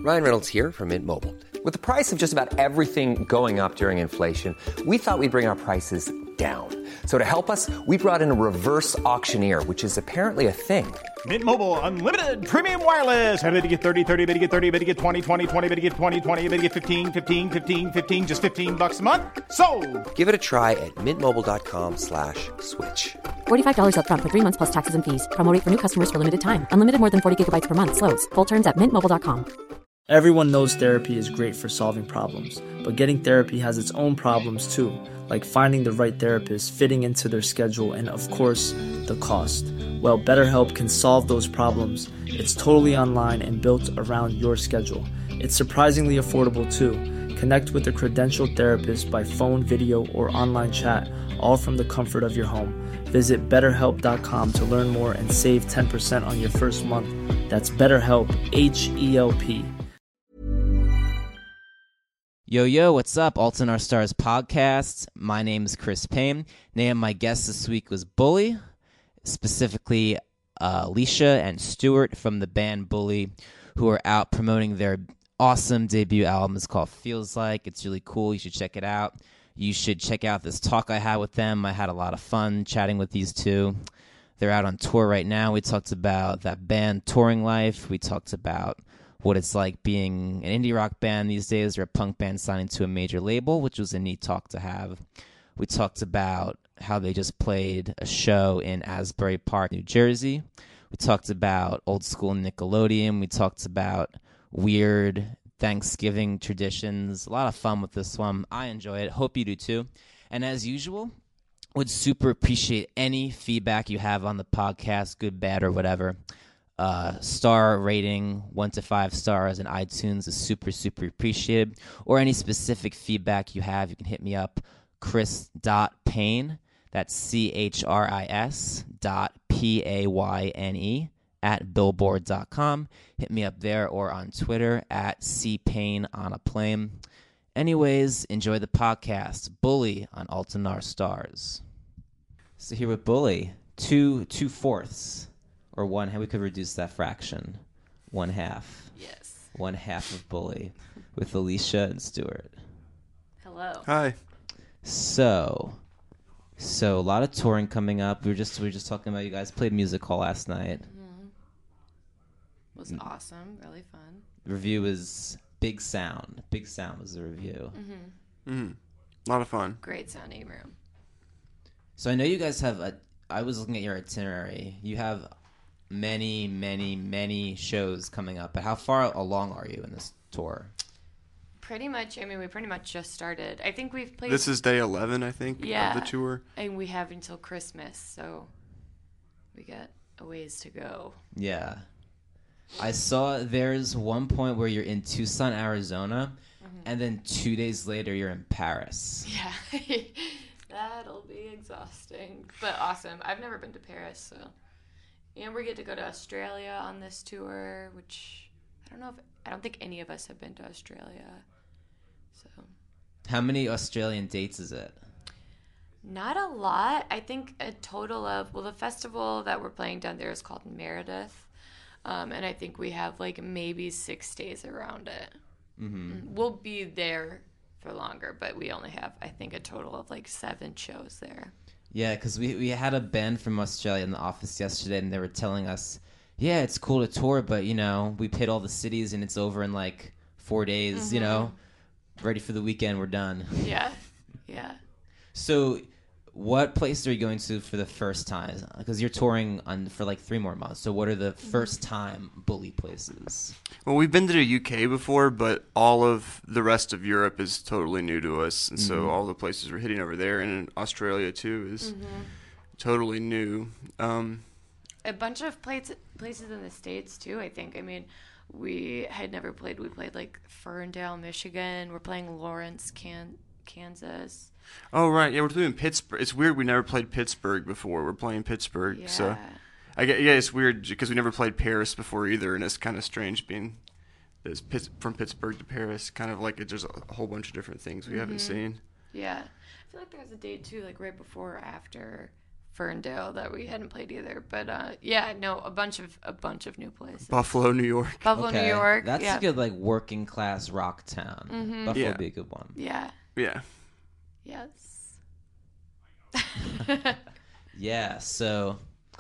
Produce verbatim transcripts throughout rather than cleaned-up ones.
Ryan Reynolds here from Mint Mobile. With the price of just about everything going up during inflation, we thought we'd bring our prices down. So to help us, we brought in a reverse auctioneer, which is apparently a thing. Mint Mobile Unlimited Premium Wireless. How to get thirty, thirty, how to get thirty, how to get twenty, twenty, twenty, how to get twenty, twenty, how to get fifteen, fifteen, fifteen, fifteen, just fifteen bucks a month? Sold! Give it a try at mintmobile.com slash switch. forty-five dollars up front for three months plus taxes and fees. Promo rate for new customers for limited time. Unlimited more than forty gigabytes per month. Slows full terms at mint mobile dot com. Everyone knows therapy is great for solving problems, but getting therapy has its own problems too, like finding the right therapist, fitting into their schedule, and of course, the cost. Well, BetterHelp can solve those problems. It's totally online and built around your schedule. It's surprisingly affordable too. Connect with a credentialed therapist by phone, video, or online chat, all from the comfort of your home. Visit better help dot com to learn more and save ten percent on your first month. That's BetterHelp, H E L P. Yo, yo, what's up? Alt in Our Stars podcast. My name is Chris Payne. Name of my guest this week was Bully, specifically uh, Alicia and Stuart from the band Bully, who are out promoting their awesome debut album. It's called Feels Like. It's really cool. You should check it out. You should check out this talk I had with them. I had a lot of fun chatting with these two. They're out on tour right now. We talked about that band touring life. We talked about what it's like being an indie rock band these days, or a punk band signing to a major label, which was a neat talk to have. We talked about how they just played a show in Asbury Park, New Jersey. We talked about old school Nickelodeon. We talked about weird Thanksgiving traditions. A lot of fun with this one. I enjoy it. Hope you do too. And as usual, would super appreciate any feedback you have on the podcast, good, bad, or whatever. Uh, star rating, one to five stars in iTunes is super, super appreciated. Or any specific feedback you have, you can hit me up, chris dot payne, that's C H R I S dot P A Y N E, at billboard dot com. Hit me up there or on Twitter at cpayne on a plane. Anyways, enjoy the podcast. Bully on Alt in Our Stars. So here with Bully, two two fourths. Or one, we could reduce that fraction. One half. Yes. One half of Bully with Alicia and Stuart. Hello. Hi. So, so a lot of touring coming up. We were just we were just talking about you guys played music hall last night. Mm-hmm. It was awesome. Really fun. The review was Big Sound. Big Sound was the review. Mm-hmm. Mm-hmm. A lot of fun. Great sounding room. So I know you guys have a. I was looking at your itinerary. You have many, many, many shows coming up. But how far along are you in this tour? Pretty much. I mean, we pretty much just started. I think we've played. This is day eleven, I think, yeah, of the tour. And we have until Christmas, so we got a ways to go. Yeah. I saw there's one point where you're in Tucson, Arizona, mm-hmm. and then two days later you're in Paris. Yeah. That'll be exhausting, but awesome. I've never been to Paris, so. And we get to go to Australia on this tour, which I don't know if I don't think any of us have been to Australia. So, how many Australian dates is it? Not a lot. I think a total of well, the festival that we're playing down there is called Meredith, um, and I think we have like maybe six days around it. Mm-hmm. We'll be there for longer, but we only have I think a total of like seven shows there. Yeah, because we, we had a band from Australia in the office yesterday, and they were telling us, yeah, it's cool to tour, but, you know, we hit all the cities, and it's over in, like, four days, mm-hmm. you know? Ready for the weekend, we're done. Yeah, yeah. So what place are you going to for the first time? Because you're touring on for, like, three more months. So what are the mm-hmm. first-time Bully places? Well, we've been to the U K before, but all of the rest of Europe is totally new to us. And mm-hmm. so all the places we're hitting over there, and in Australia, too, is mm-hmm. totally new. Um, a bunch of places places in the States, too, I think. I mean, we had never played. We played, like, Ferndale, Michigan. We're playing Lawrence, Can- Kansas. Oh, right. Yeah, we're doing Pittsburgh. It's weird we never played Pittsburgh before. We're playing Pittsburgh. Yeah. So, I get, yeah, it's weird because we never played Paris before either, and it's kind of strange being this from Pittsburgh to Paris. Kind of like it, there's a whole bunch of different things we mm-hmm. haven't seen. Yeah. I feel like there's a date, too, like right before or after Ferndale that we hadn't played either. But uh, yeah, no, a bunch of a bunch of new places. Buffalo, New York. Buffalo, Okay, New York. That's yeah. a good like working class rock town. Mm-hmm. Buffalo Yeah. would be a good one. Yeah. Yeah. Yes. Yeah. So,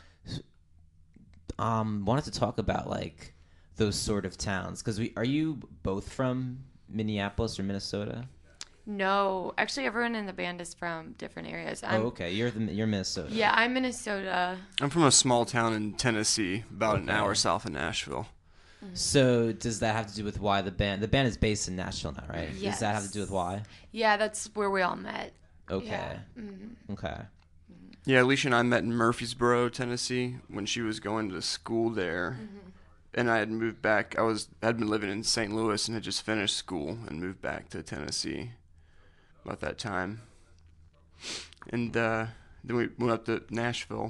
um, wanted to talk about like those sort of towns because we are you both from Minneapolis or Minnesota? No, actually, everyone in the band is from different areas. I'm, oh, okay. You're the you're Minnesota. Yeah, I'm Minnesota. I'm from a small town in Tennessee, about an Okay. hour south of Nashville. So does that have to do with why the band? The band is based in Nashville now, right? Does that have to do with why? Yeah, that's where we all met. Okay. Yeah. Mm-hmm. Okay. Yeah, Alicia and I met in Murfreesboro, Tennessee, when she was going to school there. Mm-hmm. And I had moved back. I was had been living in Saint Louis and had just finished school and moved back to Tennessee about that time. And uh, then we went up to Nashville.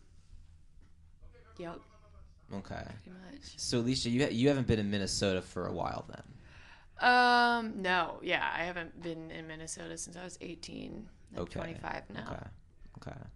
Yep, Okay. pretty much. So Alicia, you ha- you haven't been in Minnesota for a while then. Um, no, yeah, I haven't been in Minnesota since I was eighteen. I'm Okay. twenty-five now. Okay. Okay.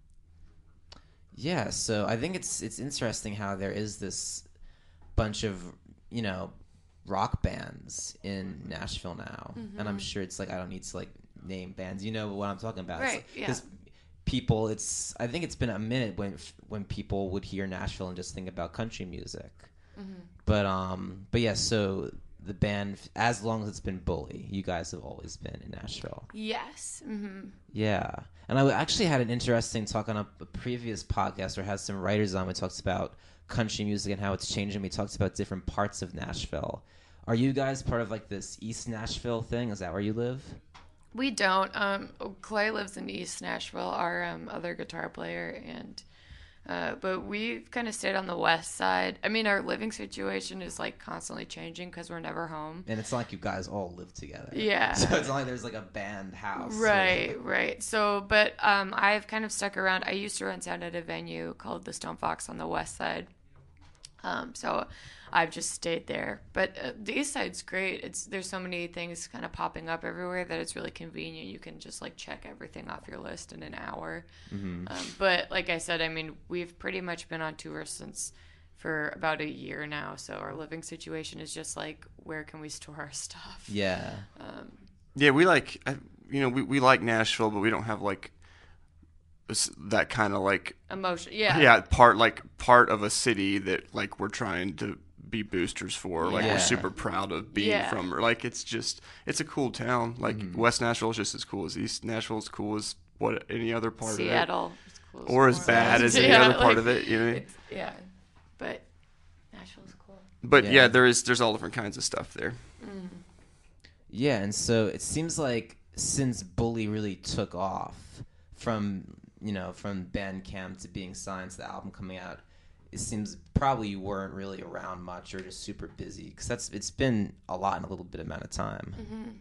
Yeah, so I think it's it's interesting how there is this bunch of, you know, rock bands in Nashville now. Mm-hmm. And I'm sure it's like I don't need to like name bands. You know what I'm talking about. Right, yeah. Because people it's I think it's been a minute when when people would hear Nashville and just think about country music. Mm-hmm. But um but yeah, so the band, as long as it's been Bully, you guys have always been in Nashville. Yes. Mm-hmm. Yeah. And I actually had an interesting talk on a, a previous podcast where I had some writers on. We talked about country music and how it's changing. We talked about different parts of Nashville. Are you guys part of like this East Nashville thing? Is that where you live? We don't. Um, Clay lives in East Nashville, our um, other guitar player, and uh, but we've kind of stayed on the west side. I mean, our living situation is like constantly changing because we're never home. And it's not like you guys all live together. Yeah. So it's not like there's like a band house. Right, right. So, but um, I've kind of stuck around. I used to run sound at a venue called the Stone Fox on the west side. Um, so I've just stayed there. But uh, the east side's great. It's there's so many things kind of popping up everywhere that it's really convenient. You can just like check everything off your list in an hour. Mm-hmm. Um, but like I said, I mean, we've pretty much been on tour since for about a year now. So our living situation is just like, where can we store our stuff? Yeah. Um, Yeah, we like, I- you know, we, we like Nashville, but we don't have like this- that kind of like, emotion. Yeah. yeah, part like part of a city that like we're trying to be boosters for. Like Yeah. we're super proud of being Yeah. from. Or like it's just, it's a cool town. Like Mm-hmm. West Nashville is just as cool as East Nashville is cool as what any other part Seattle. of is cool it, or as well. bad as any Yeah, other part like, of it. You know. it's- yeah, but Nashville's cool. But Yeah. yeah, there is there's all different kinds of stuff there. Yeah, and so it seems like since Bully really took off from, you know, from Bandcamp to being signed to the album coming out, it seems probably you weren't really around much or just super busy because that's it's been a lot in a little bit amount of time.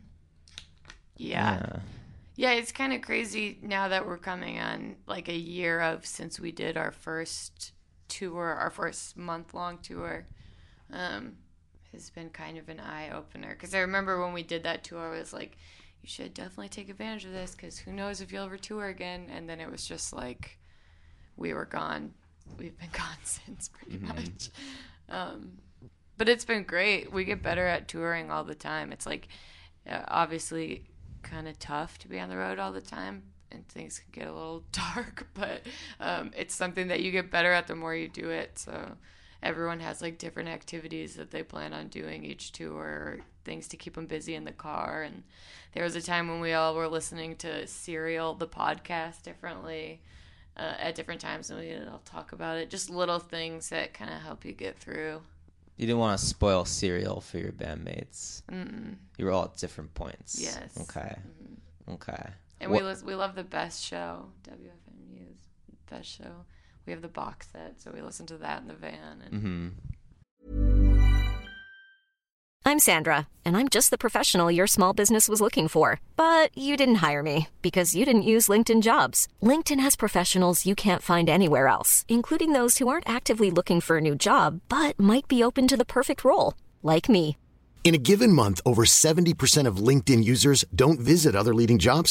Yeah. Yeah. Yeah, it's kind of crazy now that we're coming on like a year of since we did our first tour, our first month long tour. Um, has been kind of an eye opener because I remember when we did that tour, I was like, you should definitely take advantage of this because who knows if you'll ever tour again. And then it was just like we were gone. We've been gone since pretty much. Um, but it's been great. We get better at touring all the time. It's like uh, obviously kind of tough to be on the road all the time and things can get a little dark, but um, it's something that you get better at the more you do it. So everyone has like different activities that they plan on doing each tour, or things to keep them busy in the car. And there was a time when we all were listening to Serial, the podcast, differently uh, at different times, and we all talk about it. Just little things that kind of help you get through. You didn't want to spoil Serial for your bandmates. Mm-mm. You were all at different points. Yes. Okay. Okay. And What- we lis- we love the Best Show, W F M U's Best Show. We have the box set, so we listen to that in the van. And Mm-hmm. I'm Sandra, and I'm just the professional your small business was looking for. But you didn't hire me because you didn't use LinkedIn Jobs. LinkedIn has professionals you can't find anywhere else, including those who aren't actively looking for a new job, but might be open to the perfect role, like me. In a given month, over seventy percent of LinkedIn users don't visit other leading job sites.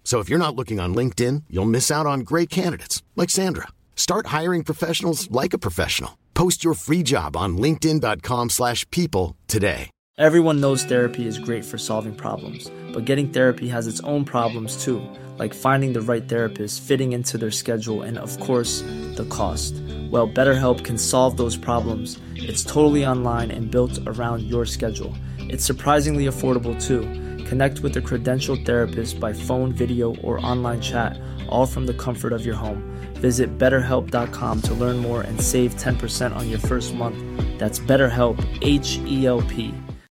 So if you're not looking on LinkedIn, you'll miss out on great candidates like Sandra. Start hiring professionals like a professional. Post your free job on linkedin dot com slash people today. Everyone knows therapy is great for solving problems, but getting therapy has its own problems too, like finding the right therapist, fitting into their schedule, and of course, the cost. Well, BetterHelp can solve those problems. It's totally online and built around your schedule. It's surprisingly affordable too. Connect with a credentialed therapist by phone, video, or online chat, all from the comfort of your home. Visit better help dot com to learn more and save ten percent on your first month. That's BetterHelp, H E L P.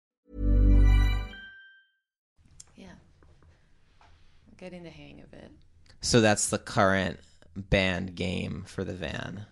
Yeah. I'm getting the hang of it. So that's the current band game for the van.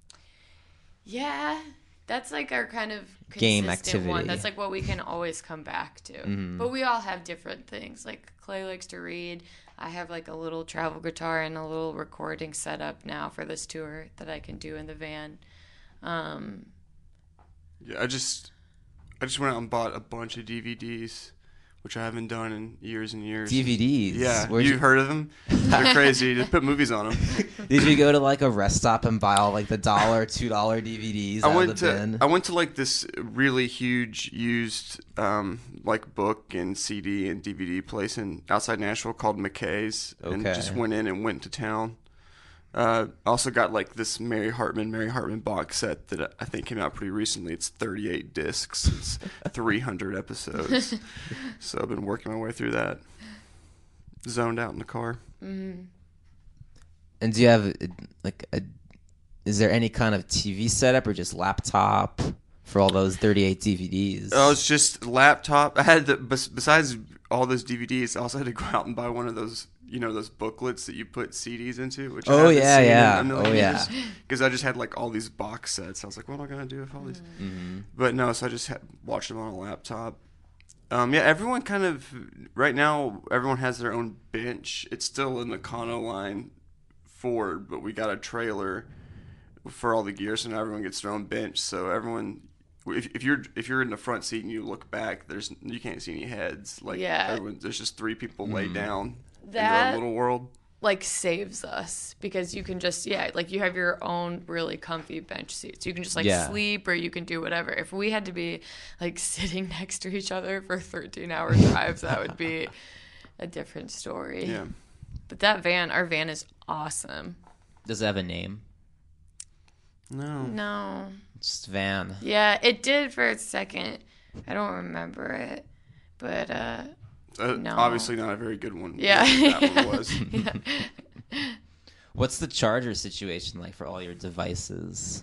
Yeah. That's like our kind of Game consistent activity. one. That's like what we can always come back to. Mm-hmm. But we all have different things. Like Clay likes to read. I have like a little travel guitar and a little recording setup now for this tour that I can do in the van. Um, Yeah, I just I just went out and bought a bunch of D V Ds, which I haven't done in years and years. D V Ds? Yeah, Where'd you've you- heard of them? They're crazy. Just put movies on them. Did you go to like a rest stop and buy all like the dollar, two dollar D V Ds I out went of the to bin? I went to like this really huge used um, like book and C D and D V D place in outside Nashville called McKay's, and Okay. just went in and went to town. Uh, also got like this Mary Hartman Mary Hartman box set that I think came out pretty recently. It's thirty-eight discs. It's three hundred episodes. So I've been working my way through that. Zoned out in the car. mm-hmm. And do you have like a? Is there any kind of T V setup or just laptop for all those thirty-eight D V Ds? Oh, it's just laptop. I had the, bes- besides all those D V Ds, I also had to go out and buy one of those, you know, those booklets that you put C Ds into. Which I Oh, haven't yeah, seen in yeah. a million Oh, yeah. Because I just had like all these box sets. I was like, what am I gonna do with all these? Mm-hmm. But no, so I just had, watched them on a laptop. Um, yeah, everyone kind of right now. Everyone has their own bench. It's still in the Kano line Ford, but we got a trailer for all the gear, so now everyone gets their own bench. So everyone, if, if you're if you're in the front seat and you look back, there's you can't see any heads. Like Yeah. everyone, there's just three people laid down in their That- own little world. like saves us because you can just yeah like you have your own really comfy bench seats. You can just like Yeah. sleep or you can do whatever. If we had to be like sitting next to each other for thirteen hour drives, that would be a different story. Yeah. But that van, our van is awesome. Does it have a name? No. No. Just van. Yeah, it did for a second. I don't remember it. But uh Uh, No. Obviously not a very good one. Yeah. That one was. yeah. What's the charger situation like for all your devices?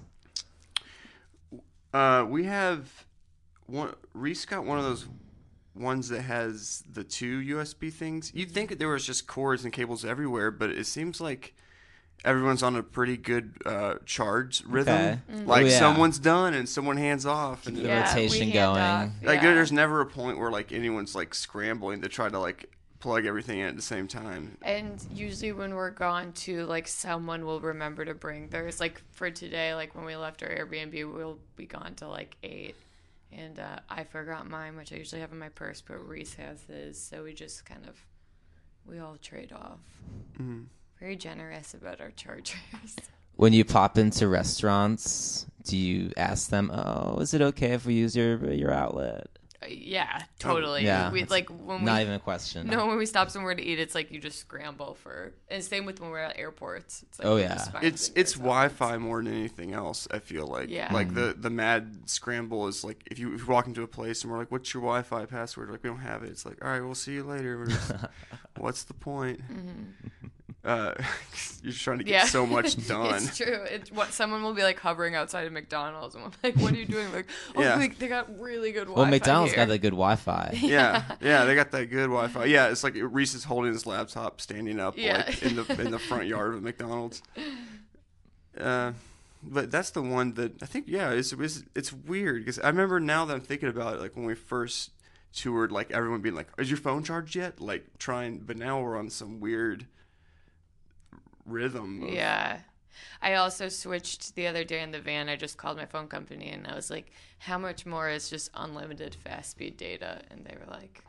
Uh, we have one. Reese got one of those ones that has the two U S B things. You'd think that there was just cords and cables everywhere, but it seems like everyone's on a pretty good uh, charge rhythm. Okay. Like Oh, yeah. someone's done and someone hands off, and The Yeah, rotation we hand going. off, like yeah. there's never a point where like anyone's like scrambling to try to like plug everything in at the same time. And usually when we're gone too, like someone will remember to bring theirs. Like for today, like when we left our Airbnb, we'll be gone till like eight. And uh, I forgot mine, which I usually have in my purse, but Reese has his. So we just kind of, we all trade off. Mm-hmm. Very generous about our chargers. When you pop into restaurants, do you ask them, "Oh, is it okay if we use your your outlet?" Uh, yeah, totally. Yeah, We that's like when Not we even a question. no when we stop somewhere to eat, it's like you just scramble for. And same with when we're at airports. It's like Oh, you yeah. just find It's things it's ourselves. Wi-Fi more than anything else. I feel like Yeah. like the the mad scramble is like if you if you walk into a place and we're like, "What's your Wi-Fi password?" Like we don't have it. It's like, all right, we'll see you later. We're just, what's the point? Uh, you're just trying to get Yeah. so much done. It's true. It's what someone will be like hovering outside of McDonald's, and we're like, "What are you doing?" Like, oh, Yeah. like, they got really good Wi-Fi Well, McDonald's here. got the good Wi-Fi. yeah, yeah, they got that good Wi-Fi. Yeah, it's like Reese is holding his laptop, standing up Yeah. like in the in the front yard of McDonald's. Uh, but that's the one that I think. Yeah, it's it's, it's weird because I remember now that I'm thinking about it, like when we first toured, like everyone being like, "Is your phone charged yet?" Like trying, but now we're on some weird rhythm. Of, Yeah. I also switched the other day in the van. I just called my phone company and I was like, how much more is just unlimited fast speed data? And they were like,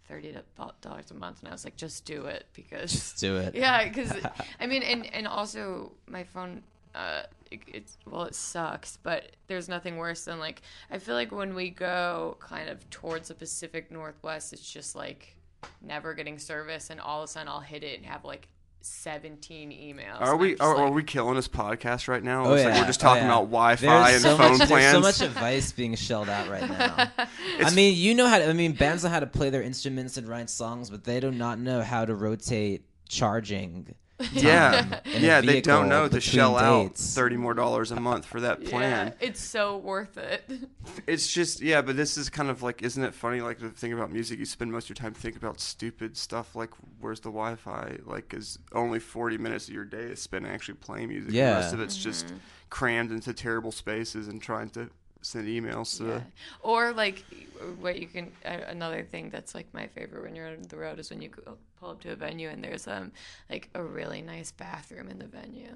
thirty dollars a month, and I was like, just do it because just do it. Yeah, because I mean, and and also my phone, uh, it, it's well, it sucks, but there's nothing worse than like I feel like when we go kind of towards the Pacific Northwest, it's just like never getting service, and all of a sudden I'll hit it and have like seventeen emails. Are we are, like, are we killing this podcast right now? Oh, it's yeah. like we're just talking oh, yeah. about Wi-Fi there's and so phone much, plans. There's so much advice being shelled out right now. I mean, you know how to, I mean, bands know how to play their instruments and write songs, but they do not know how to rotate charging. Yeah, yeah, they don't know to shell dates. out thirty more dollars a month for that plan. Yeah, it's so worth it. It's just yeah, but this is kind of like, isn't it funny? Like the thing about music, you spend most of your time thinking about stupid stuff like where's the Wi-Fi? Like, is only forty minutes of your day is spent actually playing music. Yeah, the rest of it's mm-hmm. just crammed into terrible spaces and trying to send emails to. Yeah. Or like what you can uh, another thing that's like my favorite when you're on the road is when you go, pull up to a venue and there's um like a really nice bathroom in the venue.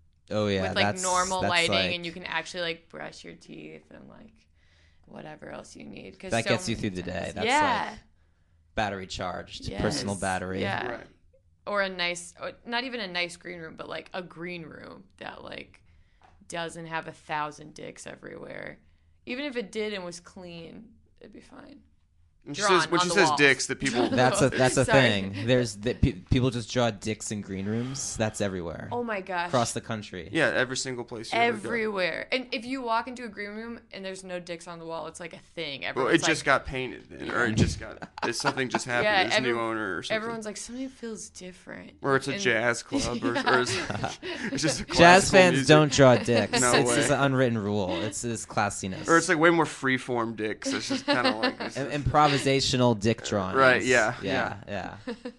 Oh yeah, with like that's, normal that's lighting like, and you can actually like brush your teeth and like whatever else you need. Cause that so gets you through the day. That's yeah. like battery charged, yes. personal battery. Yeah. Right. Or a nice, or not even a nice green room, but like a green room that like doesn't have a thousand dicks everywhere. Even if it did and was clean, it'd be fine. When she Drawn says, when on she the says walls. dicks, that people. That's a that's a Sorry. thing. There's that pe- people just draw dicks in green rooms. That's everywhere. Oh my gosh. Across the country. Yeah, every single place. You ever go. Everywhere. And if you walk into a green room and there's no dicks on the wall, it's like a thing. Well, Everyone's it just like, got painted, then, or it just got. It's something just happened. Yeah, There's every- a new owner or something. everyone's like, something feels different. Or it's a And- jazz club, or, or it's, it's just a Jazz classical fans music. don't draw dicks. No it's way. just an unwritten rule. It's this classiness. Or it's like way more freeform dicks. It's just kind of like this. Im- improvisational dick drawings. Right, yeah, Yeah, yeah.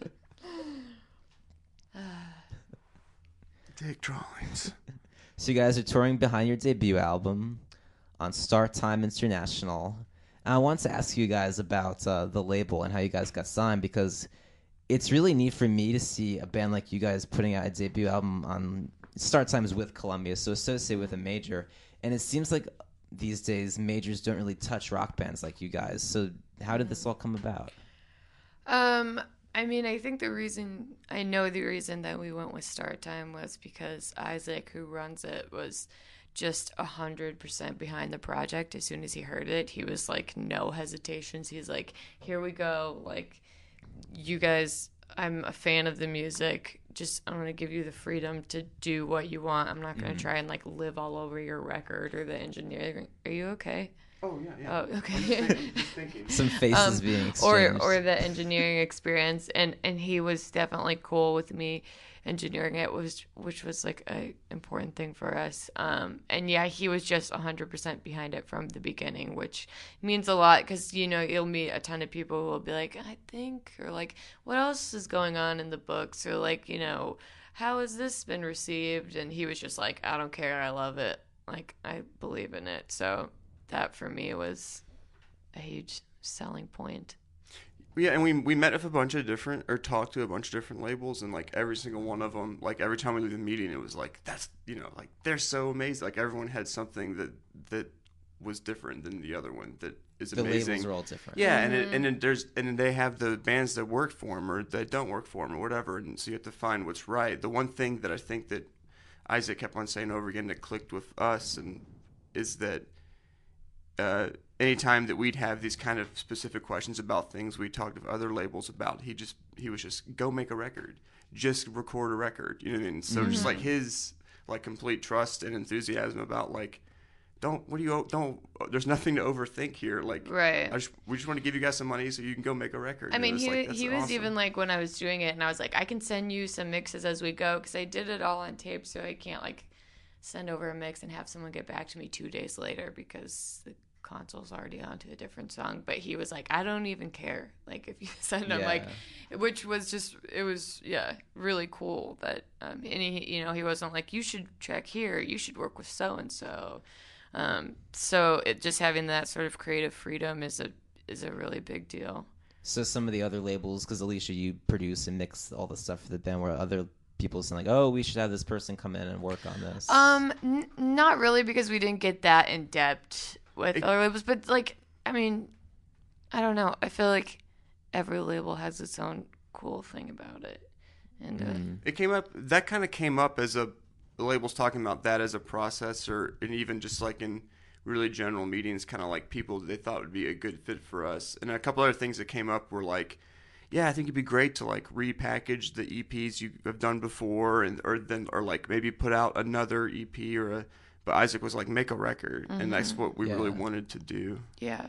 Dick drawings. So you guys are touring behind your debut album on Start Time International. And I want to ask you guys about uh, the label and how you guys got signed, because it's really neat for me to see a band like you guys putting out a debut album on Start Times with Columbia, so associated with a major. And it seems like these days majors don't really touch rock bands like you guys. So how did this all come about? Um, I mean, I think the reason, I know the reason that we went with Start Time was because Isaac, who runs it, was just one hundred percent behind the project. As soon as he heard it, he was like, no hesitations. He's like, here we go. Like, you guys, I'm a fan of the music. Just, I'm going to give you the freedom to do what you want. I'm not going to Mm-hmm. try and like live all over your record or the engineering. Are you okay? Oh yeah, yeah. Oh, okay. Just thinking, just thinking. Some faces Um, being or exchanged. or the engineering experience, and and he was definitely cool with me engineering it, was which was like a important thing for us. Um, and yeah, he was just one hundred percent behind it from the beginning, which means a lot, because you know you'll meet a ton of people who will be like, I think, or like, what else is going on in the books, or like, you know, how has this been received? And he was just like, I don't care, I love it, like I believe in it. So that for me was a huge selling point. Yeah, and we we met with a bunch of different, or talked to a bunch of different labels, and like every single one of them, like every time we leave the meeting, it was like, that's, you know, like they're so amazing. Like everyone had something that that was different than the other one that is the amazing. labels are all different. Yeah, and it, and then there's and then they have the bands that work for them or that don't work for them or whatever, and so you have to find what's right. The one thing that I think that Isaac kept on saying over again that clicked with us and is that. Uh, anytime that we'd have these kind of specific questions about things we talked to other labels about, he just he was just go make a record, just record a record, you know what I mean? So Mm-hmm. just like his like complete trust and enthusiasm about like, don't what do you don't there's nothing to overthink here, like Right. I just we just want to give you guys some money so you can go make a record. I And mean, it was he like, that's he was awesome. even like when I was doing it, and I was like, I can send you some mixes as we go, because I did it all on tape, so I can't like send over a mix and have someone get back to me two days later because the console's already onto a different song. But he was like, I don't even care, like if you send them, Yeah. like, which was just, it was yeah really cool that um and he, you know, he wasn't like, you should check here, you should work with so and so. Um, so it just having that sort of creative freedom is a is a really big deal. So some of the other labels, because Alicia, you produce and mix all the stuff for the band, where other people saying like, oh, we should have this person come in and work on this. Um, n- not really, because we didn't get that in depth with other labels. But like, I mean, I don't know. I feel like every label has its own cool thing about it. And uh, mm. it came up, that kind of came up as a, the label's talking about that as a process, or and even just like in really general meetings, kind of like people they thought would be a good fit for us. And a couple other things that came up were like, yeah, I think it'd be great to like repackage the E Ps you have done before, and or then or like maybe put out another E P or a. But Isaac was like, make a record, mm-hmm. and that's what we yeah. really wanted to do. Yeah.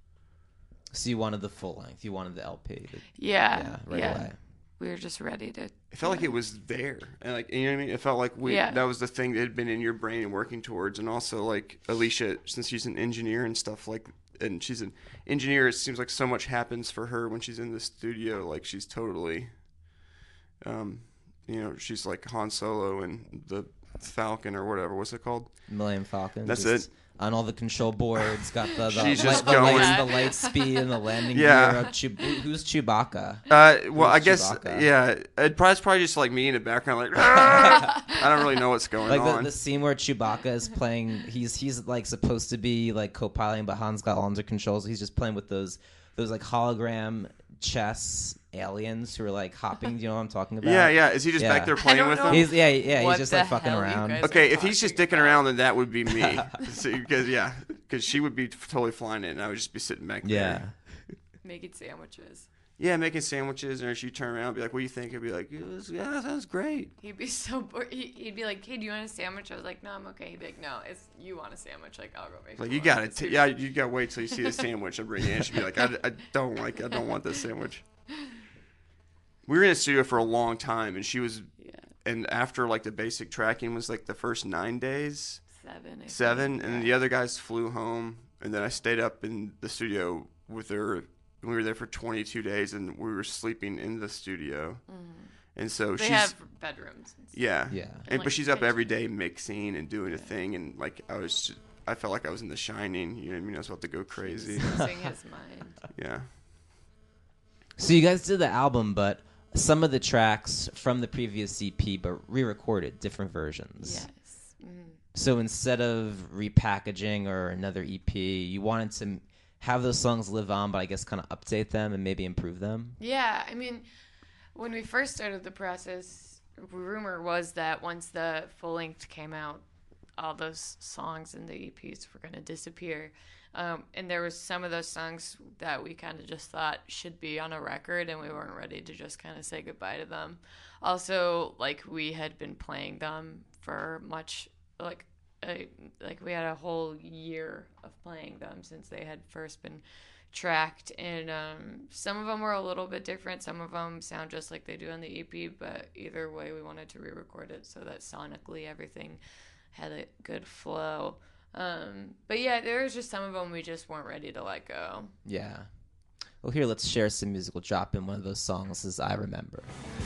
So you wanted the full length. You wanted the L P. The, yeah. Yeah. Right yeah. away. We were just ready to. It felt like it was there, and like you know what I mean. It felt like we yeah. that was the thing that had been in your brain and working towards, and also like Alicia, since she's an engineer and stuff like. And she's an engineer. It seems like so much happens for her when she's in the studio. Like she's totally, um, you know, she's like Han Solo and the Falcon or whatever. What's it called? Millennium Falcon. That's just it. On all the control boards, got the, the, she's light, just the, going. lights, the light speed and the landing yeah. gear. Of Chew- who's Chewbacca? Uh, well, who's I guess Chewbacca? yeah. It probably, it's probably just like me in the background, like I don't really know what's going like on. Like the, the scene where Chewbacca is playing, he's he's like supposed to be like co-piloting, but Han's got all under control, so he's just playing with those those like hologram chess aliens who are like hopping. Do you know what I'm talking about? Yeah, yeah. Is he just yeah. back there playing with them? He's yeah, yeah. What he's just the like fucking hell around. Okay, if he's just dicking about? around, then that would be me. Because yeah, because she would be totally flying it, and I would just be sitting back there. Yeah. Making sandwiches. Yeah, making sandwiches, and she'd turn around and be like, what do you think? I'd be like, yeah, that sounds great. He'd be so bored. He'd be like, hey, do you want a sandwich? I was like, no, I'm okay. He'd be like, no, it's you want a sandwich. Like, I'll go make Like, one. you got it. T- yeah, you got to wait till you see the sandwich I bring it in. She'd be like, I, I don't like I don't want this sandwich. We were in the studio for a long time, and she was, yeah. and after, like, the basic tracking was, like, the first nine days. Seven. I Seven, think, and yeah. then the other guys flew home, and then I stayed up in the studio with her. We were there for twenty-two days, and we were sleeping in the studio. Mm. And so they she's have bedrooms. And stuff. Yeah, yeah. And, and but like she's up kitchen. every day mixing and doing a thing, and like I was, just, I felt like I was in The Shining. You know what I mean? I was about to go crazy. Losing his mind. Yeah. So you guys did the album, but some of the tracks from the previous E P, but re-recorded different versions. Yes. Mm. So instead of repackaging or another E P, you wanted to have those songs live on, but I guess kind of update them and maybe improve them? Yeah, I mean, when we first started the process, rumor was that once the full length came out, all those songs in the E Ps were going to disappear. Um, and there was some of those songs that we kind of just thought should be on a record, and we weren't ready to just kind of say goodbye to them. Also, like, we had been playing them for much, like, a, like we had a whole year of playing them since they had first been tracked, and um, some of them were a little bit different. Some of them sound just like they do on the E P, but either way, we wanted to re-record it so that sonically everything had a good flow. Um, but yeah, there was just some of them we just weren't ready to let go. Yeah. Well, here, let's share some musical drop in one of those songs, as I Remember.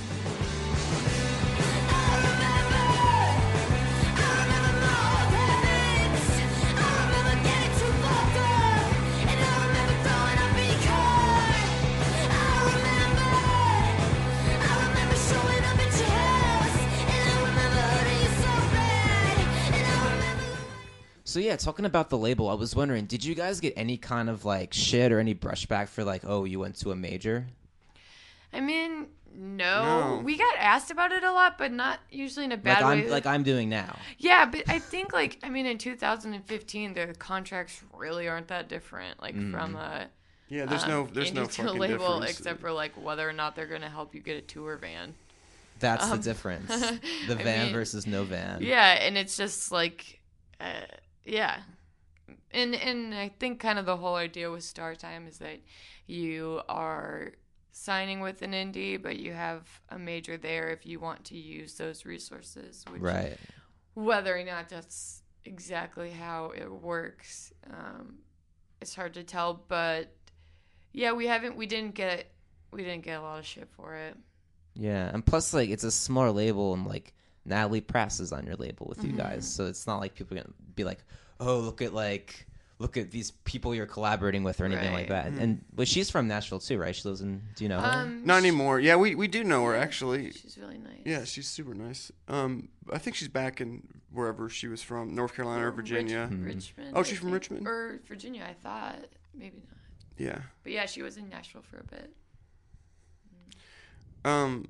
So yeah, talking about the label, I was wondering, did you guys get any kind of like shit or any brushback for like, oh, you went to a major? I mean, no. no. We got asked about it a lot, but not usually in a bad like way. I'm, like I'm doing now. Yeah, but I think like, I mean, in two thousand fifteen, the contracts really aren't that different, like mm. from a yeah. There's um, no there's no fucking label difference. except for like whether or not they're going to help you get a tour van. That's um, the difference. The van mean, versus no van. Yeah, and it's just like. Uh, Yeah. And and I think kind of the whole idea with StarTime is that you are signing with an indie, but you have a major there if you want to use those resources. Which, right. Whether or not that's exactly how it works, um, it's hard to tell. But yeah, we haven't. We didn't get. We didn't get a lot of shit for it. Yeah, and plus, like, it's a smaller label, and like Natalie Press is on your label with you guys, so it's not like people are gonna be like, oh, look at like look at these people you're collaborating with or anything right. like that. Mm-hmm. And but she's from Nashville too, right? She lives in. Do you know her? Um, Not anymore. Yeah, we, we do know her actually. She's really nice. Yeah, she's super nice. Um, I think she's back in wherever she was from, North Carolina or Virginia. Rich, mm-hmm. Richmond. Oh, she's from Richmond or Virginia. I thought maybe not. Yeah. But yeah, she was in Nashville for a bit. Um,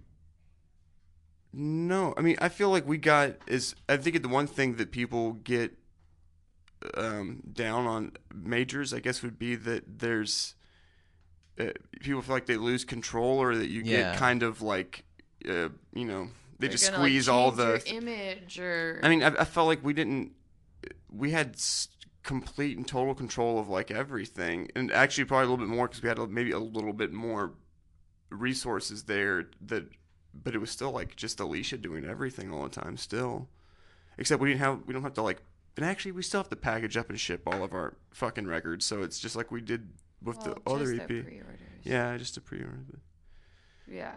no, I mean, I feel like we got is. I think the one thing that people get um, down on majors, I guess, would be that there's uh, people feel like they lose control, or that you Yeah. get kind of like, uh, you know, they They're just gonna, like, squeeze all change the your image, or I mean, I, I felt like we didn't. We had s- complete and total control of like everything, and actually probably a little bit more because we had a, maybe a little bit more resources there. That, but it was still like just Alicia doing everything all the time. Still, except we didn't have. We don't have to like. And actually, we still have to package up and ship all of our fucking records. So it's just like we did with well, the other just E the P. pre-orders. Yeah, just a pre-order. Yeah.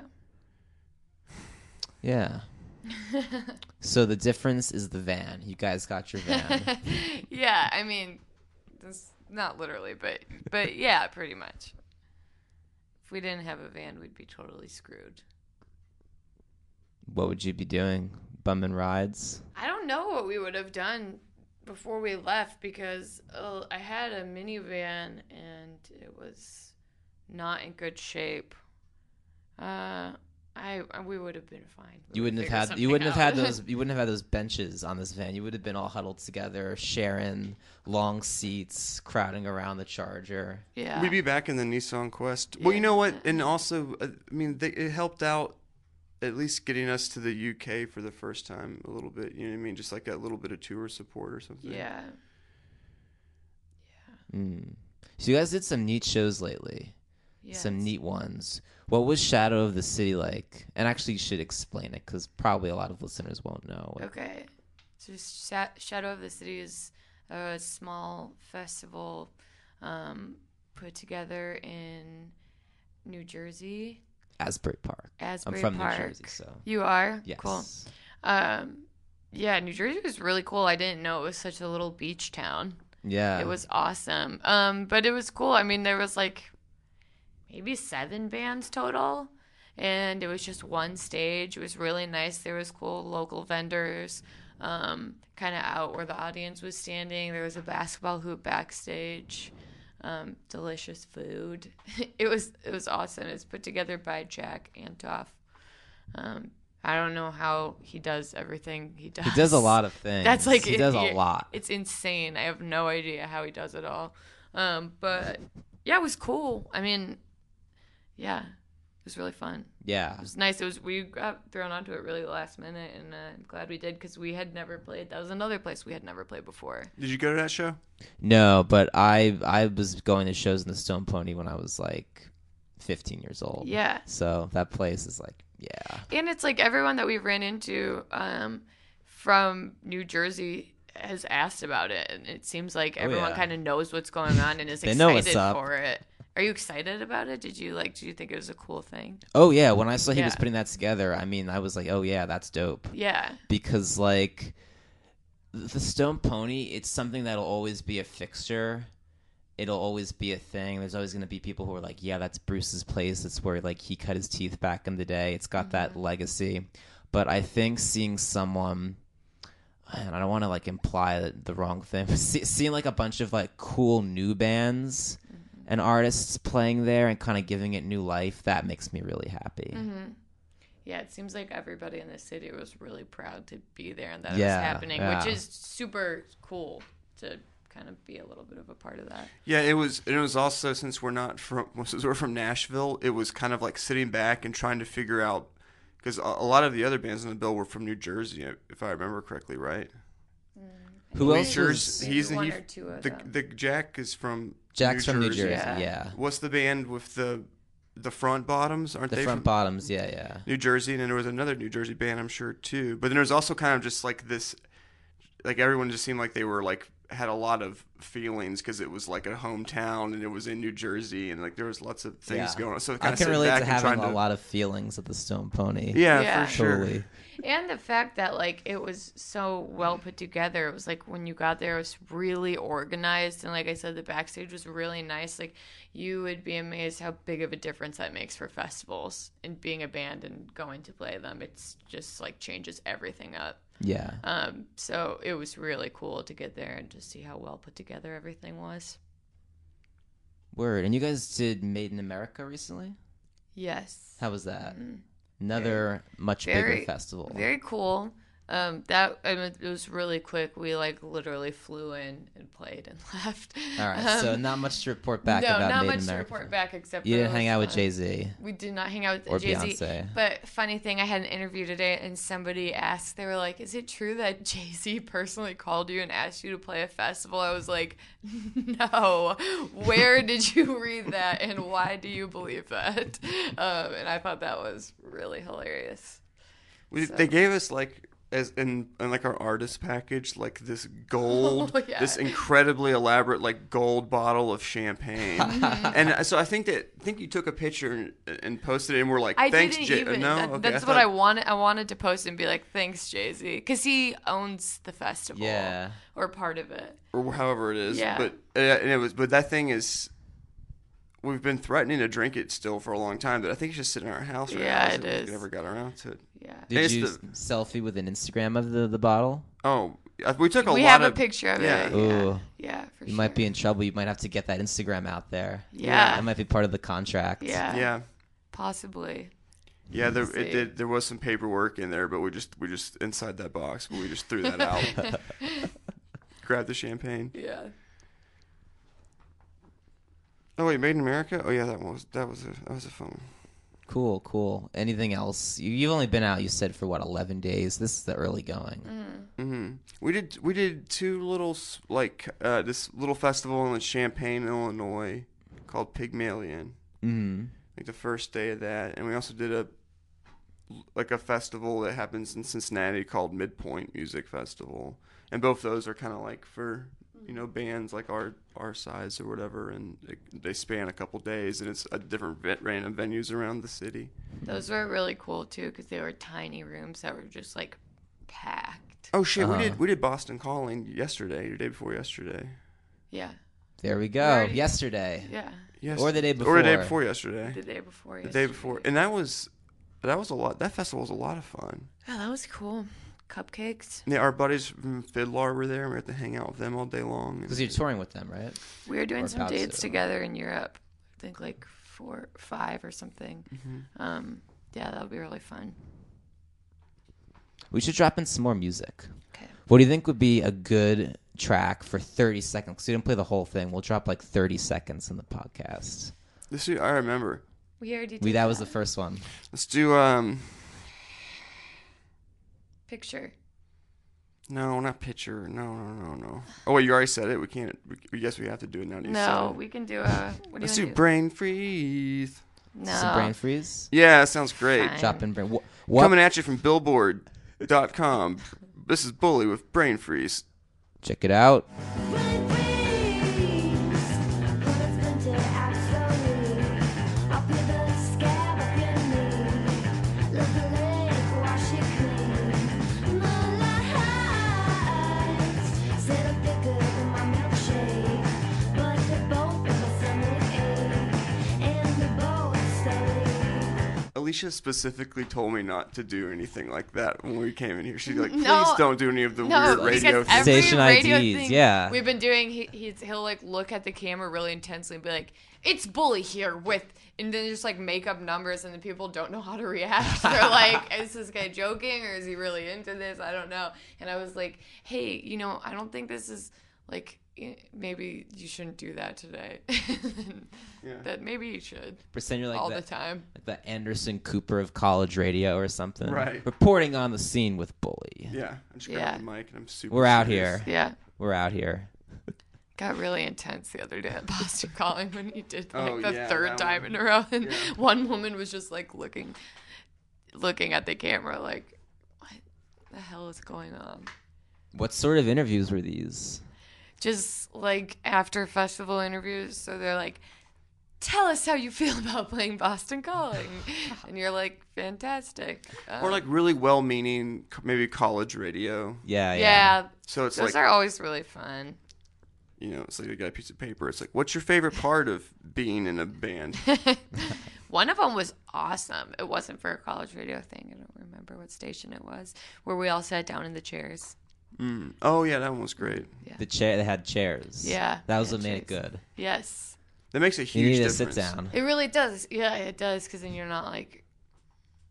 Yeah. So the difference is the van. You guys got your van. Yeah, I mean, this, not literally, but but yeah, pretty much. If we didn't have a van, we'd be totally screwed. What would you be doing? Bumming rides? I don't know what we would have done before we left because uh, I had a minivan and it was not in good shape. Uh, I we would have been fine. We You would wouldn't have figure had you wouldn't have had something those you wouldn't have had those benches on this van. You would have been all huddled together, sharing long seats, crowding around the Charger. Yeah. We'd be back in the Nissan Quest. Well, you know what? And also, uh, I mean, they, it helped out at least getting us to the U K for the first time a little bit. You know what I mean? Just like that little bit of tour support or something. Yeah. Mm. So you guys did some neat shows lately. Yes. Some neat ones. What was Shadow of the City like? And actually, you should explain it because probably a lot of listeners won't know. What... Okay. So Sha- Shadow of the City is a small festival um, put together in New Jersey. Asbury Park. Asbury I'm from Park. New Jersey, so. You are? Yes. Cool. Um, yeah, New Jersey was really cool. I didn't know it was such a little beach town. Yeah. It was awesome. Um, but it was cool. I mean, there was like maybe seven bands total, and it was just one stage. It was really nice. There was cool local vendors, um, kind of out where the audience was standing. There was a basketball hoop backstage. Um, delicious food. It was it was awesome. It's put together by Jack Antoff. Um, I don't know how he does everything he does. He does a lot of things. That's like he it, does a it, lot. It's insane. I have no idea how he does it all. Um, but yeah, it was cool. I mean, yeah, it was really fun. Yeah. It was nice. It was we got thrown onto it really last minute, and uh, I'm glad we did because we had never played. That was another place we had never played before. Did you go to that show? No, but I I was going to shows in the Stone Pony when I was like fifteen years old. Yeah. So that place is like, yeah. And it's like everyone that we ran into um, from New Jersey has asked about it, and it seems like everyone yeah. kind of knows what's going on and is They know what's excited up. for it. Are you excited about it? Did you like? Do you think it was a cool thing? Oh yeah, when I saw he was Yeah. putting that together, I mean, I was like, oh yeah, that's dope. Yeah. Because like the Stone Pony, it's something that'll always be a fixture. It'll always be a thing. There's always going to be people who are like, yeah, that's Bruce's place. It's where like he cut his teeth back in the day. It's got that legacy. But I think seeing someone, and I don't want to like imply that the wrong thing, but see, seeing like a bunch of like cool new bands and artists playing there and kind of giving it new life, that makes me really happy. Mm-hmm. Yeah, it seems like everybody in the city was really proud to be there and that Yeah, it was happening, yeah. which is super cool to kind of be a little bit of a part of that. Yeah, it was. It was also, since we're not from, since we're from Nashville, it was kind of like sitting back and trying to figure out, because a, a lot of the other bands on the bill were from New Jersey, if I remember correctly, right? Who else Bleachers, was- he's One he, or two of the them. the Jack is from Jack's New from New Jersey. Jersey, Yeah. yeah. What's the band with the the front bottoms? Aren't The they Front from Bottoms, yeah, yeah. New Jersey? And then there was another New Jersey band, I'm sure too. But then there's also kind of just like this, like everyone just seemed like they were like had a lot of feelings because it was like a hometown and it was in New Jersey and like there was lots of things Yeah. going on. So I kind of can sitting relate back to and having trying a to, lot of feelings at the Stone Pony. yeah, Yeah. for sure. Totally. And the fact that like it was so well put together. It was like when you got there, it was really organized, and like I said, the backstage was really nice. Like you would be amazed how big of a difference that makes for festivals and being a band and going to play them. It's just like changes everything up. Yeah. Um, so it was really cool to get there and to see how well put together everything was. Word. And you guys did Made in America recently? Yes. How was that? Mhm. Another much very, bigger festival. Very cool. Um, that I mean, it was really quick. We like literally flew in and played and left. All right, um, so not much to report back no, about not Made much in to America. report back except You for didn't hang out with fun. Jay-Z. We did not hang out with Or Jay-Z. Beyonce. But funny thing, I had an interview today, and somebody asked, they were like, "Is it true that Jay-Z personally called you and asked you to play a festival?" I was like, "No. Where did you read that, and why do you believe that?" Um, and I thought that was really hilarious. We, So- They gave us like as in, in like our artist package, like this gold, Oh, yeah. this incredibly elaborate like gold bottle of champagne. And so I think that I think you took a picture and, and posted it, and we're like, I "Thanks, didn't Jay." even. No, that- okay, that's I what thought- I wanted. I wanted to post and be like, "Thanks, Jay-Z," because he owns the festival, Yeah. or part of it. or however it is. Yeah. But uh, and it was, but that thing is, we've been threatening to drink it still for a long time. But I think it's just sitting in our house right Yeah, now. it so is. We never got around to it. Yeah. Did It's you the- selfie with an Instagram of the, the bottle? Oh, uh, we took a We lot have a of picture of yeah. it. Ooh. Yeah, yeah, for You sure. might be in trouble. You might have to get that Instagram out there. Yeah. That might be part of the contract. Yeah. Yeah. Possibly. Yeah, there Let's it see. did. There was some paperwork in there, but we just we just inside that box, but we just threw that out. Grabbed the champagne. Yeah. Oh wait, Made in America. Oh yeah, that one was that was a that was a fun one. Cool, cool. Anything else? You, you've only been out, you said, for what, eleven days? This is the early going. Mm-hmm. We did we did two little s- like uh, this little festival in Champaign, Illinois, called Pygmalion. Mm-hmm. Like the first day of that, and we also did a like a festival that happens in Cincinnati called Midpoint Music Festival, and both those are kind of like for you know bands like our our size or whatever, and they, they span a couple days, and it's at different ve- random venues around the city. Those were really cool too because they were tiny rooms that were just like packed. Oh shit, Uh-huh. we did we did Boston Calling yesterday, the day before yesterday. Yeah. There we go. Already- Yesterday. Yeah. Yes. Or the day Or the day before. before yesterday. The day before. The day before, and that was that was a lot. That festival was a lot of fun. Yeah, that was cool. Cupcakes. Yeah, our buddies from Fiddler were there, and we had to hang out with them all day long. Because you're touring with them, right? We were doing Or some about dates to. together in Europe. I think like four, five or something. Mm-hmm. Um, yeah, that would be really fun. We should drop in some more music. Okay. What do you think would be a good track for thirty seconds? Because we didn't play the whole thing. We'll drop like thirty seconds in the podcast. This I remember. We already did We That was the first one. Let's do um. picture. No, not picture. No, no, no, no. Oh wait, you already said it. We can't. We, we guess we have to do it now. that you said No, it. we can do a. What do Let's you do wanna brain freeze. No. Some brain freeze. Yeah, that sounds great. Fine. Drop in brain. What? what? Coming at you from Billboard dot com. This is Bully with Brain Freeze. Check it out. Alicia specifically told me not to do anything like that when we came in here. She's like, please No. don't do any of the No, weird radio because things. every Station radio I Ds, thing yeah. we've been doing, he, he's, he'll like look at the camera really intensely and be like, "It's Bully here with," and then just like make up numbers, and then people don't know how to react. They're like, "Is this guy joking or is he really into this?" I don't know. And I was like, "Hey, you know, I don't think this is like." Maybe you shouldn't do that today. Yeah. That maybe you should. Pretend you're like all that, the time. like the Anderson Cooper of college radio or something. Right. Reporting on the scene with Bully. Yeah, I just Yeah. grabbed the mic and I'm super We're out serious. here. Yeah. We're out here. Got really intense the other day at Boston Calling when you did like Oh, the yeah, third that time one. in a row, and Yeah. one woman was just like looking, looking at the camera like, "What the hell is going on?" What sort of interviews were these? Just like after festival interviews, so they're like, "Tell us how you feel about playing Boston Calling," and you're like, "Fantastic." Um, Or like really well-meaning, co- maybe college radio. Yeah, yeah. yeah, So it's those like, are always really fun. you know, it's like you got a piece of paper. It's like, what's your favorite part of being in a band? One of them was awesome. It wasn't for a college radio thing. I don't remember what station it was, where we all sat down in the chairs. Mm. Oh yeah, that one was great. Yeah. The chair. They had chairs. Yeah, That was they what had made it chairs. good. Yes. That makes a You huge need to difference. sit down. It really does. Yeah, it does, because then you're not like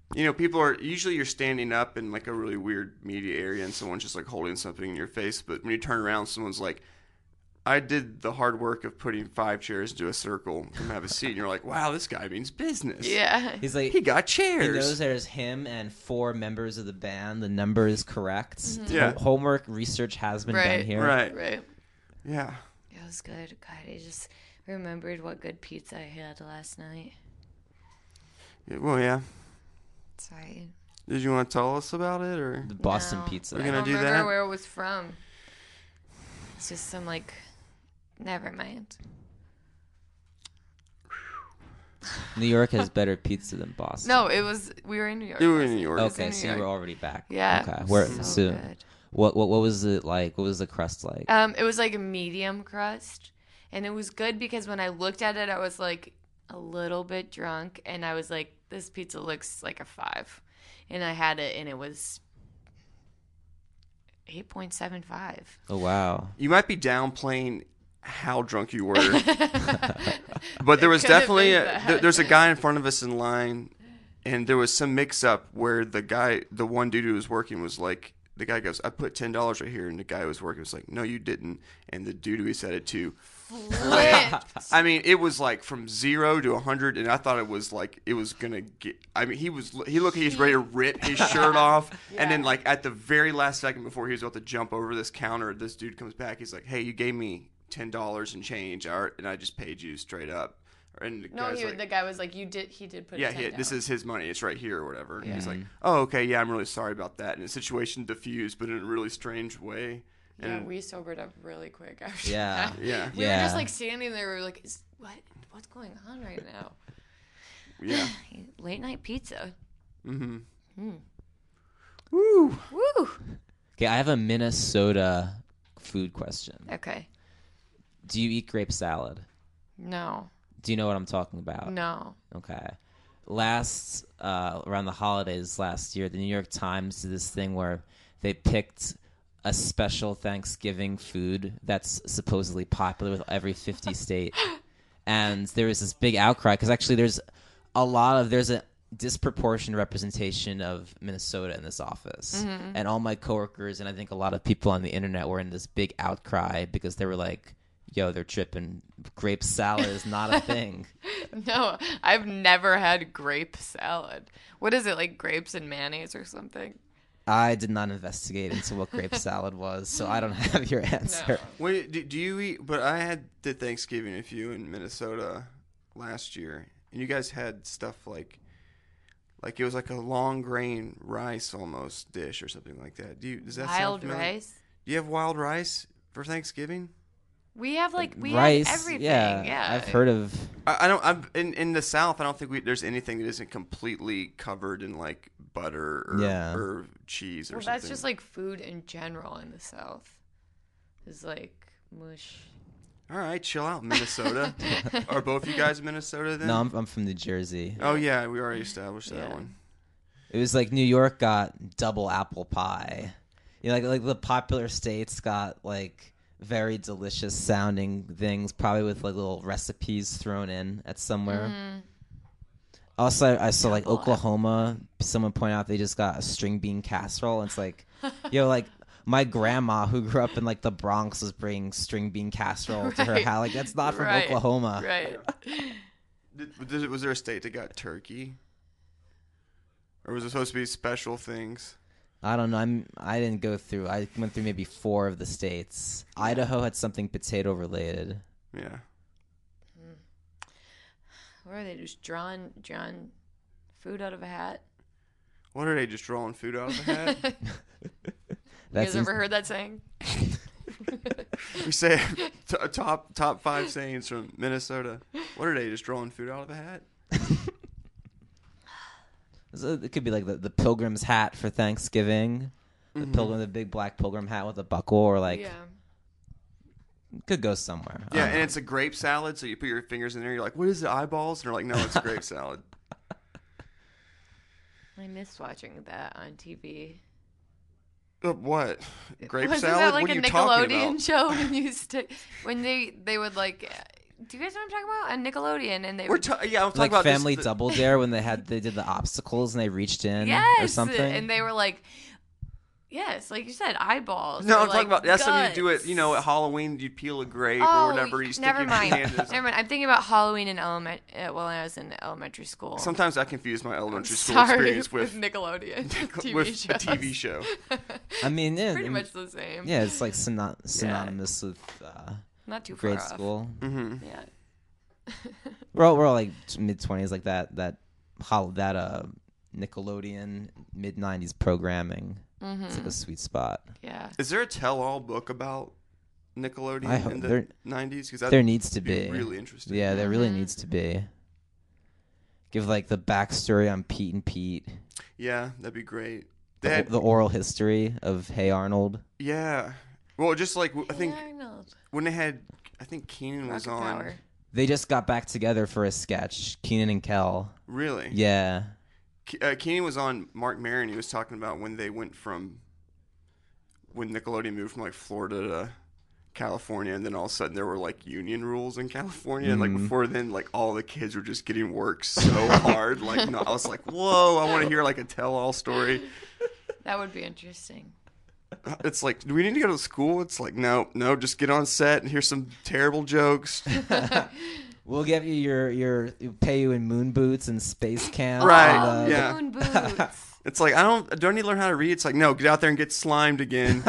You know, people are usually you're standing up in like a really weird media area and someone's just like holding something in your face. But when you turn around, someone's like, I did the hard work of putting five chairs into a circle and have a seat. And you're like, wow, this guy means business. Yeah. He's like, he got chairs. He knows there's him and four members of the band. The number is correct. Mm-hmm. Yeah. Ho- homework research has been Right. done here. Right. Right. Yeah. It was good. God, I just remembered what good pizza I had last night. yeah. Well, yeah. Sorry. Did you want to tell us about it or? The Boston No. Pizza. We're I gonna don't do remember that? where it was from. It's just some like, never mind. New York has better pizza than Boston. No, it was. We were in New York. You were in New York. It was Okay, in New so you York. were already back. Yeah. Okay. Where? So So, good. what? What? What was it like? What was the crust like? Um, it was like a medium crust, and it was good because when I looked at it, I was like a little bit drunk, and I was like, "This pizza looks like a five," and I had it, and it was eight point seven five. Oh wow. You might be downplaying how drunk you were, but there was could have definitely been a, that. there, there's a guy in front of us in line, and there was some mix-up where the guy, the one dude who was working, was like, the guy goes, "I put ten dollars right here," and the guy who was working was like, "No, you didn't," and the dude who he said it to. Flipped. I mean, it was like from zero to a hundred, and I thought it was like it was gonna get. I mean, he was he looked like he was ready to rip his shirt off, and then like at the very last second before he was about to jump over this counter, this dude comes back. He's like, "Hey, you gave me ten dollars and change, all- and I just paid you straight up." And the No, guy's he, like, the guy was like, "You did. He did put." yeah, a ten he, this down." is his money. It's right here or whatever. And he's Yeah. like, "Oh, okay, yeah, I'm really sorry about that." And the situation diffused, but in a really strange way. Yeah, And we sobered up really quick after Yeah. that. Yeah. We were Yeah. just like standing there. We were like, Is, "What? What's going on right now?" yeah. Late night pizza. Mm-hmm. Hmm. Woo. Woo. Okay, I have a Minnesota food question. Okay. Do you eat grape salad? No. Do you know what I'm talking about? No. Okay. Last uh, around the holidays last year, the New York Times did this thing where they picked a special Thanksgiving food that's supposedly popular with every fifty state, and there was this big outcry because actually there's a lot of there's a disproportionate representation of Minnesota in this office, Mm-hmm. and all my coworkers and I think a lot of people on the internet were in this big outcry because they were like, "Yo, they're tripping. Grape salad is not a thing." No, I've never had grape salad. What is it, like grapes and mayonnaise or something? I did not investigate into what grape salad was, so I don't have your answer. Wait, do, do you eat? But I had the Thanksgiving with you in Minnesota last year, and you guys had stuff like, like it was like a long grain rice almost dish or something like that. Do you? Does that sound Wild familiar? rice. Do you have wild rice for Thanksgiving? We have like we Rice, have everything. yeah, Yeah. I've heard of. I, I don't. I'm in in the South. I don't think we, there's anything that isn't completely covered in like butter or, Yeah. or cheese or Well, something. that's just like food in general in the South. It's like mush. All right, chill out, Minnesota. Are both you guys in Minnesota then? No, I'm, I'm from New Jersey. Oh yeah, we already established that Yeah. one. It was like New York got double apple pie. You know, like like the popular states got like very delicious sounding things, probably with like little recipes thrown in at somewhere. Mm-hmm. Also, I, I saw like Double Oklahoma. Someone pointed out they just got a string bean casserole. And it's like, yo, like my grandma who grew up in like the Bronx was bringing string bean casserole to her Right. house. Like that's not from Right. Oklahoma. Right. Did, did, was there a state that got turkey, or was it supposed to be special things? I don't know. I'm. I didn't go through. I went through maybe four of the states. Idaho had something potato related. Yeah. What are they just drawing drawing food out of a hat? What are they just drawing food out of a hat? You That guys seems- ever heard that saying? We say t- top top five sayings from Minnesota. What are they just drawing food out of a hat? So it could be like the, the pilgrim's hat for Thanksgiving. The pilgrim, the big black pilgrim hat with a buckle, or like Yeah. could go somewhere. I Yeah, don't and know. it's a grape salad. So you put your fingers in there. You're like, what is it? Eyeballs? And they're like, no, it's grape salad. I missed watching that on T V. Uh, what? Grape Wasn't salad? that like what are a you talking Nickelodeon about? show when you used to when they they would like Do you guys know what I'm talking about? On Nickelodeon, and they We're would, ta- yeah, I'm talking Like about Family just the- Double Dare when they had they did the obstacles and they reached in yes, or something. and they were like, yes, like you said, eyeballs. No, or I'm like talking about that's something you do guts. it. You know, at Halloween, you peel a grape Oh, or whatever. You stick never your mind. hand in. Never mind. I'm thinking about Halloween in element uh, when I was in elementary school. Sometimes I confuse my elementary school Sorry, experience with Nickelodeon T V with shows. a T V show. I mean, yeah, Pretty I mean, much the same. Yeah, it's like syno- synonymous with uh, Not too far grade off. school. Mm-hmm. Yeah. We're all we're all like mid twenties, like that that hol- that uh Nickelodeon mid nineties programming. Mm-hmm. It's like a sweet spot. Yeah. Is there a tell-all book about Nickelodeon I hope in there- the nineties? Because There needs to be be. really interesting. Yeah, there really Mhm. needs to be. Give like the backstory on Pete and Pete. Yeah, that'd be great. The, They had, the oral history of Hey Arnold. yeah. Well, just like I think Hey Arnold. when they had, I think Keenan was Rocket on. Power. They just got back together for a sketch. Keenan and Kel. Really? Yeah. Ke- Uh, Keenan was on Mark Maron. He was talking about when they went from when Nickelodeon moved from like Florida to California, and then all of a sudden there were like union rules in California, and like Mhm. before then, like all the kids were just getting worked so hard. Like, no, I was like, whoa, I want to hear like a tell-all story. That would be interesting. It's like, do we need to go to school? It's like, no, no, just get on set and hear some terrible jokes. We'll give you your your we'll pay you in moon boots and space camp. Right, and, uh, yeah. Moon boots. It's like, I don't, I don't need to learn how to read. It's like, no, get out there and get slimed again.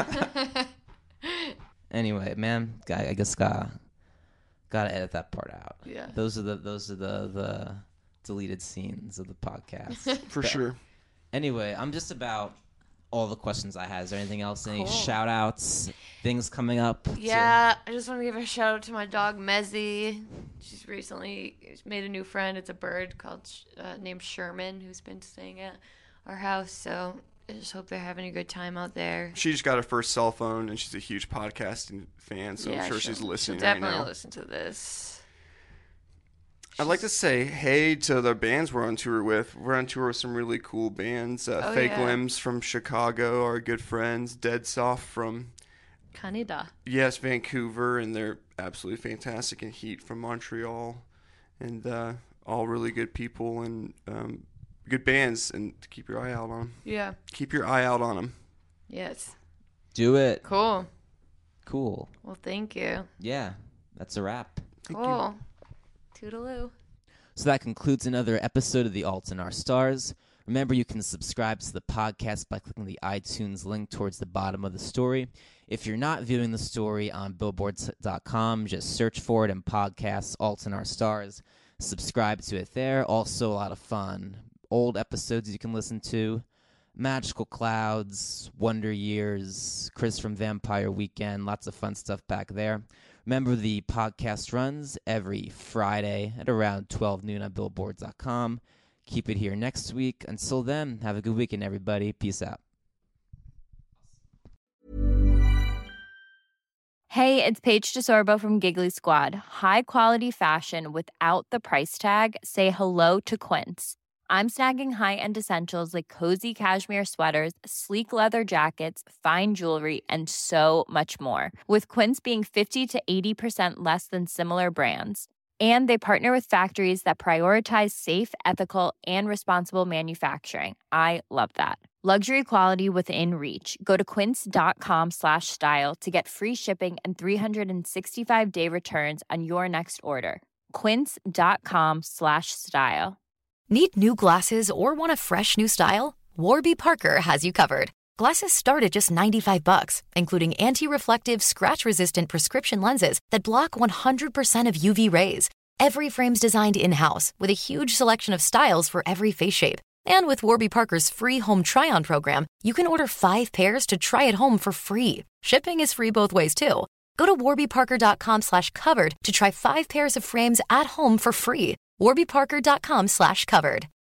Anyway, man, I I guess gotta gotta edit that part out. Yeah. Those are the those are the the deleted scenes of the podcast. For But sure. Anyway, I'm just about all the questions I had. Is there anything else? Any Cool. shout outs? Things coming up? Yeah, I just want to give a shout out to my dog Mezzy. She's recently made a new friend. It's a bird called uh, named Sherman, who's been staying at our house. So I just hope they're having a good time out there. She just got her first cell phone, and she's a huge podcasting fan, so yeah, I'm sure she'll- she's listening she'll right definitely now. listen to this. I'd like to say hey to the bands we're on tour with. We're on tour with some really cool bands. Uh, Oh, Fake yeah. Limbs from Chicago, our good friends. Dead Soft from, Canada. yes, Vancouver, and they're absolutely fantastic. And Heat from Montreal. And uh, all really good people and um, good bands. And keep your eye out on them. Yeah. Keep your eye out on them. Yes. Do it. Cool. Cool. Well, thank you. Yeah, that's a wrap. Cool. Toodaloo. So that concludes another episode of The Alts and Our Stars. Remember, you can subscribe to the podcast by clicking the iTunes link towards the bottom of the story. If you're not viewing the story on billboards dot com, just search for it in podcasts, Alts and Our Stars. Subscribe to it there. Also a lot of fun. Old episodes you can listen to. Magical Clouds, Wonder Years, Chris from Vampire Weekend. Lots of fun stuff back there. Remember, the podcast runs every Friday at around twelve noon on billboards dot com. Keep it here next week. Until then, have a good weekend, everybody. Peace out. Hey, it's Paige DeSorbo from Giggly Squad. High quality fashion without the price tag. Say hello to Quince. I'm snagging high-end essentials like cozy cashmere sweaters, sleek leather jackets, fine jewelry, and so much more. With Quince being fifty to eighty percent less than similar brands. And they partner with factories that prioritize safe, ethical, and responsible manufacturing. I love that. Luxury quality within reach. Go to quince.com slash style to get free shipping and three sixty-five day returns on your next order. Quince.com slash style. Need new glasses or want a fresh new style? Warby Parker has you covered. Glasses start at just ninety-five bucks, including anti-reflective, scratch-resistant prescription lenses that block one hundred percent of U V rays. Every frame's designed in-house with a huge selection of styles for every face shape. And with Warby Parker's free home try-on program, you can order five pairs to try at home for free. Shipping is free both ways, too. Go to warbyparker.com slash covered to try five pairs of frames at home for free. warbyparker.com slash covered.